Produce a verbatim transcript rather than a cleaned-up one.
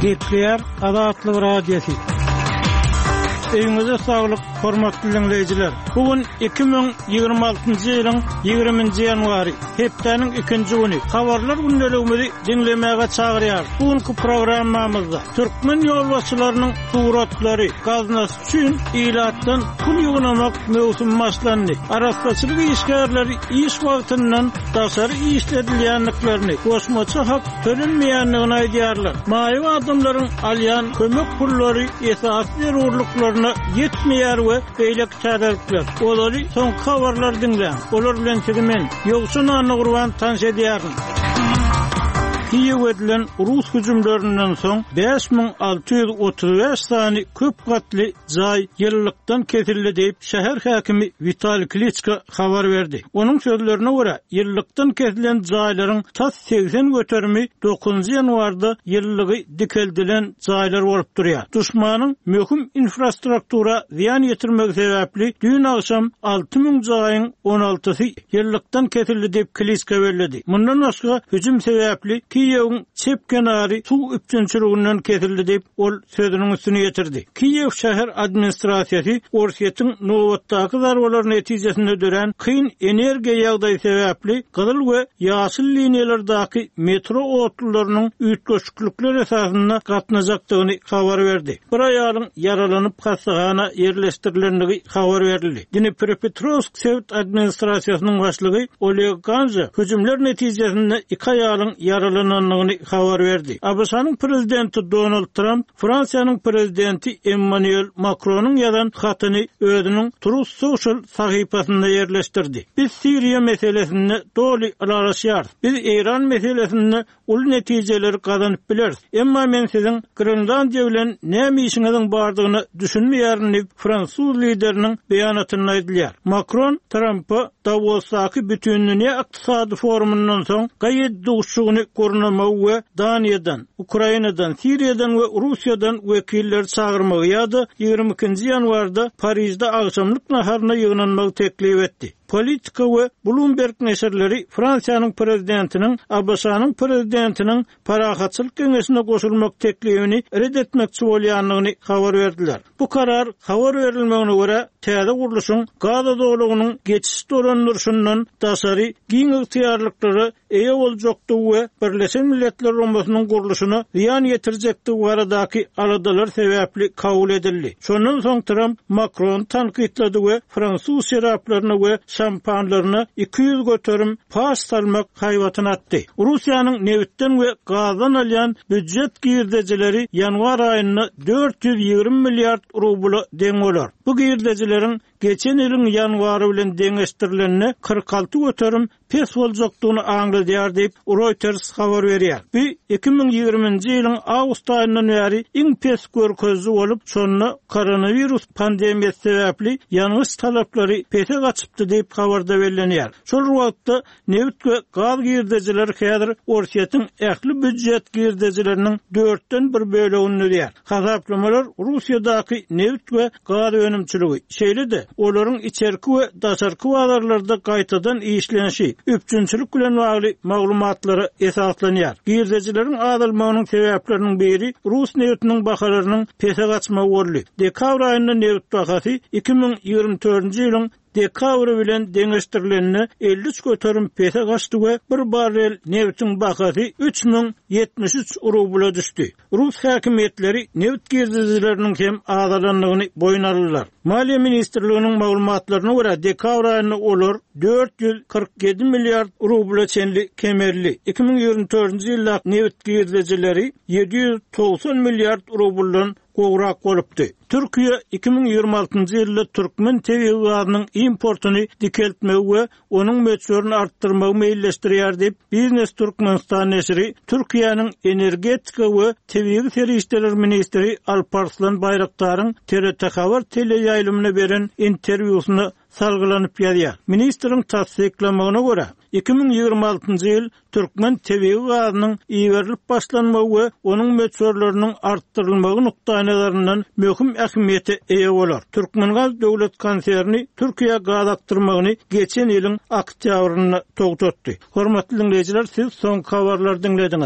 Gekler Azatlyk Radiosu. Eýinize saglyk, hormatly dinleýijiler. Bugün iki bin ýygrima altyncy ýylyň ýygrimiňji ýanwary, hepdeniň ikinji güni. Habarlar gündeligini dinlemäge çagyrýar. Bugünkü programmamyzda türkmen ýolbaşçylarynyň suratlary gaznasy üçin ilatdan pul ýygnamak mewsum başlandy. Araççylyk işgärleri iş wagtyndan daşary işledilýänliklerini, goşmaça hak tölenmeýänligini aýdýarlar. Maýyw adamlaryň alýan kömek pullary esas berurlyklaryna yetmeýär we beýlek täderlikler. Olary soň habarlar dinleýän. Olar bilen siziň ýogsun anyny gurban tanış edýärin. Kiýew edilen Rus hüjümlerinden soň beş bin alty ýüz otuz beş sany köp gatly jaý ýyllykdan kesildi diýip şäher häkimi Vitaliy Klitschko habar berdi. Onuň sözlerine görä, ýyllykdan kesilen jaýlaryň tas seksen göterimi dokuzunjy ýanwarda ýyllygy dikeldilen jaýlar bolup durýar. Duşmanyň möhüm infrastruktura ziýan ýetirmegi sebäpli dün akşam alty ming jaýyň on altysy ýyllykdan kesildi diýip Klitschko bellädi. Mundan başga hüjüm sebäpli Kiýewiň çep kenary suw üçinçiliginden kesildi diýip ol sözüniň üstüne ýetirdi. Kiýew şäher administrasiýasy Orsiýetiň nowatdaky zarwalaryny netijesinde dören kyn energiýa ýagdaýy sebäpli gyzyl we ýaşyl liniýalardaky metro otlarynyň üýtgeçlikler esasynda gatnajakdygyny habar berdi. Bir aýalyň yaralanyp hastahana ýerleşdirilendigi habar berildi. Dnipropetrovsk sewt administrasiýasynyň başlygy Oleg Ganja hüjümler netijesinde iki aýalyň yaralanýanyny habar berdi. A B S-nyň prezidenti Donald Trump, Fransiýanyň prezidenti Emmanuel Macronyň ýazan hatyny özüniň Truth Social sahypasynda ýerleşdirdi. Biz Siriýa meselesinde doly araşýar. Biz Iran meselesinde ul netijeleri gazanyp bileriz. Emma men siziň Grenlandiýa bilen näme işiňiziň bardygyny düşünmeýärin diýip Fransuz lideriniň beýanatyny aýdylýar. Macron Trump'a Davosdaky bütün dünýä ykdysady forumundan soň gaýet duşugyny görnämek we Daniýadan, Ukrainadan, Siriýadan we Russiýadan wekiller çagyrmagy ýa-da ýygrimi ikinji ýanwarda Parisde agşamlyk naharyna ýygnanmagy teklip etdi. Politika we Bloomberg neşerleri Fransiýanyň prezidentiniň A B S-nyň prezidentiniň parahatçylyk geňeşine goşulmak teklibini reddetmekçi bolýanlygyny habar berdiler. Bu karar habar berilmegine görä täze guruluşyň Gaza dowlatynyň geçiş dolandyrşyndan daşary giň ygtyýarlyklary eýe boljakdygy we Birleşen Milletler Romasynyň guruluşyna ýan ýetirjekdigi baradaky aradalar sebäpli kabul edildi. Şondan soň Trump Macron tanqidlady we Fransuz şeraplaryna we şampanlaryna iki yüz göterim pas salmak haýwatyny atdy. Russiýanyň Newtden we Gazdan alýan büdjet girdejileri ýanwar aýyna dört yüz ýygrimi milliard rubla deň bolar. Bu girdejileriň geçen ýylyň ýanwary bilen deňeşdirilenine kırk altı göterim pes boljakdygyny aňladýar diýip Reuters habar berýär. Bu iki bin ýygrimiňji ýylyň awgust aýyndan bäri iň pes görkezli bolup, şonda koronavirus pandemiýasy sebäpli ýangyş talaplary pese gaçypdy diýip habarda bellenýär. Şol wagtda neft we gaz girdejileri häzir Orsiýetiň ähli büdjet girdejileriniň dörtden bir bölegini ödýär. Hasaplamalar Russiýadaky neft we gaz önümçiligi şeýle-de olaryň içerki we daşarky bazarlarda gaýtadan işlenişi, üpçünçilik bilen bagly maglumatlary esaslanýar. Girdejileriň azalmagynyň sebäpleriniň biri Rus neftiniň bahalarynyň pese gaçmagy boldy. Dekabr aýynda neft bahasy iki bin ýygrimi dördünji ýylyň dekabr bilen deňeşdirilenine elli üç göterim pese gaçdy we bir barrel neftiň bahasy üç bin ýetmiş üç rubla düşdi. Rus häkimetleri neft girdijileriniň hem azalanlygyny boyun aldylar. Maliýe ministrliginiň maglumatlaryna görä dekabr aýynda olar dört yüz kırk ýedi milliard rubla çenli kemerli. iki bin ýygrimi dördünji ýylda neft girdijileri ýedi yüz doksan milliard rubladan gowrak bolupdy. Türkiýe iki bin ýygrimi altyncy ýylda türkmen tebi gazynyň importuny dikeltmegi we onuň möçlerini artdyrmagy meýilleşdirýär diýip Biznes Türkmenistan neşri Türkiýanyň energetika we tebi serişdeler ministri Alparslan Bayraktaryň T R T habar teleýaýlymyna beren interwýusyny salgylanyp ýazýar. Ministriň tasdiklamagyna görä iki bin ýygrimi altyncy ýyl türkmen tebi gazynyň iýerilip başlanmagy we onuň möçlerleriniň artdyrylmagy nukdanazaryndan möhüm ähmiýete eýe bolar. Türkmengaz döwlet konserni Türkiýe gaz aktyrmagyny geçen ýylyň oktýabryna togtatdy. Hormatly dinleýijiler, siz soň habarlary dinlediňiz.